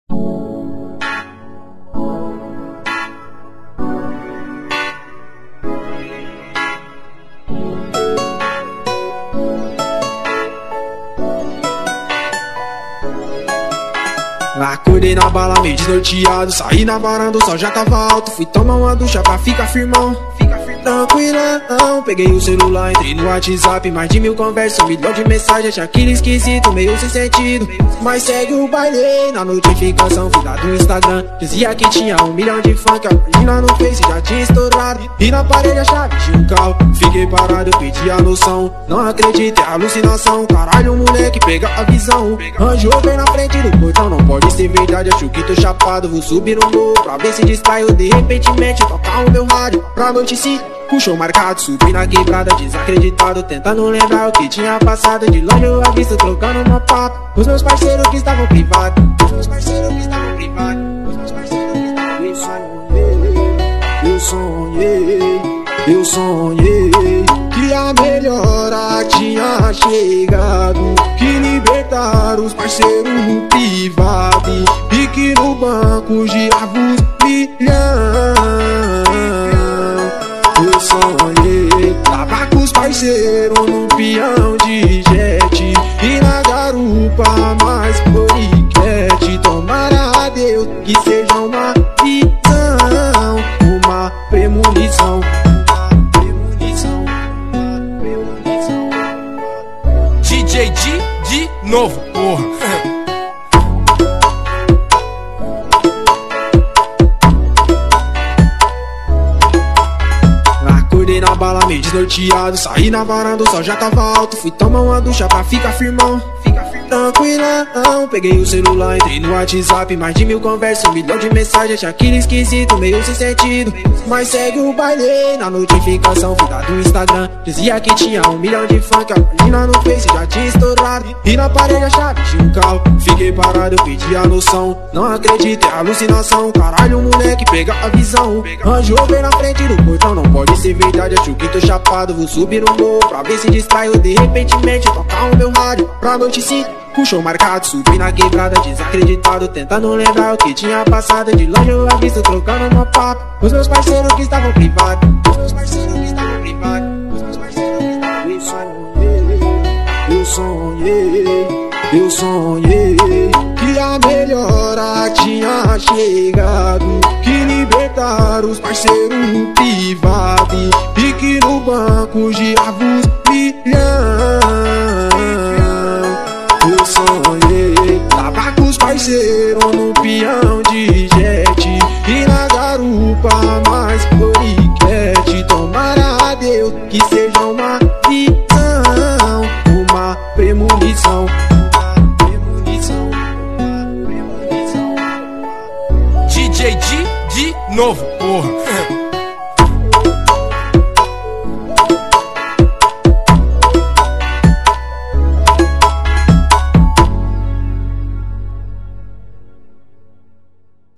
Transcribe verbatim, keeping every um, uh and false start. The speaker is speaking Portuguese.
Acordei na bala meio desnorteado, saí na varanda, o sol já tava alto. Fui tomar uma ducha pra ficar firmão, tranquilão. Peguei o celular, entrei no WhatsApp, mais de mil conversas, um milhão de mensagens. Achei aquilo esquisito, meio sem sentido, mas segue o baile. Na notificação, fui dar do Instagram, dizia que tinha um milhão de fãs, que a página no Face já tinha estourado. E na parede a chave tinha um carro, fiquei parado, eu pedi a noção. Não acredito, é alucinação, caralho, moleque, pega a visão. Anjo bem na frente do portão, não pode ser verdade, acho que tô chapado. Vou subir no morro pra ver se distraio, de repentemente tocar o meu rádio. Pra noite sim, com show marcado, subi na quebrada, desacreditado, tentando lembrar o que tinha passado. De longe eu avisto, trocando uma papo, os meus parceiros que estavam privados, os meus parceiros que estavam privados, os meus parceiros que estavam privados. Eu sonhei, eu sonhei que a melhora tinha chegado, que libertaram os parceiros no privado e que no banco girava os milhão. Eu sonhei, tava com os parceiros num peão de jet e na garupa mais poriquete. Tomara a Deus que seja uma visão, uma premonição, uma premonição, uma premonição. D J D de novo, porra. Acordei na bala meio desnorteado, saí na varanda, o sol já tava alto. Fui tomar uma ducha pra ficar firmão, tranquilão. Peguei o celular, entrei no WhatsApp, mais de mil conversas, um milhão de mensagens. Achei aquilo esquisito, meio sem sentido, mas segue o baile. Na notificação, fui dar do Instagram, dizia que tinha um milhão de fãs, que a página no Face já tinha estourado. E na parede a chave tinha um carro, fiquei parado, eu pedi a noção. Não acredito, é alucinação, caralho, moleque, pega a visão. Anjo bem na frente do portão, não pode ser verdade, acho que tô chapado. Vou subir no morro pra ver se distraio, de repentemente tocar o meu rádio. Pra noite sim, com show marcado, subi na quebrada, desacreditado, tentando lembrar o que tinha passado. De longe eu avisto, trocando uma papo, os meus parceiros que estavam privados, os meus parceiros que estavam privados, os meus parceiros que estavam privados. Eu sonhei, eu sonhei que a melhora tinha chegado, que libertaram os parceiros no privado e que no banco girava os milhão. Eu sonhei, tava com os parceiros num peão de jet e na garupa mais poriquete. Tomara a Deus que seja uma visão, uma premonição, uma premonição, uma premonição. D J D de novo, porra.